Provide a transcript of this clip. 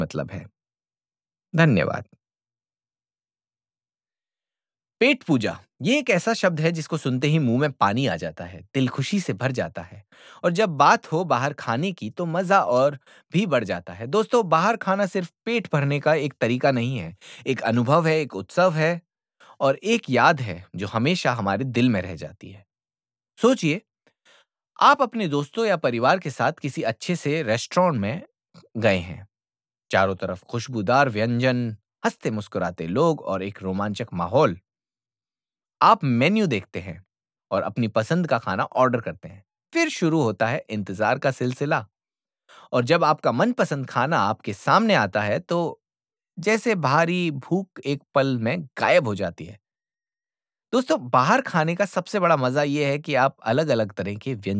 मतलब है। धन्यवाद। पेट पूजा ये एक ऐसा शब्द है जिसको सुनते ही मुंह में पानी आ जाता है, दिल खुशी से भर जाता है। और जब बात हो बाहर खाने की तो मजा और भी बढ़ जाता है। दोस्तों, बाहर खाना सिर्फ पेट भरने का एक तरीका नहीं है, एक अनुभव है, एक उत्सव है और एक याद है जो हमेशा हमारे दिल में रह जाती है। सोचिए, आप अपने दोस्तों या परिवार के साथ किसी अच्छे से रेस्टोरेंट में गए हैं। चारों तरफ खुशबूदार व्यंजन, हंसते मुस्कुराते लोग और एक रोमांचक माहौल। आप मेन्यू देखते हैं और अपनी पसंद का खाना ऑर्डर करते हैं। फिर शुरू होता है इंतजार का सिलसिला। और जब आपका मनपसंद खाना आपके सामने आता है तो जैसे भारी भूख एक पल में गायब हो जाती है। दोस्तों, बाहर खाने का सबसे बड़ा मजा यह है कि आप अलग-अलग तरह के व्यंजन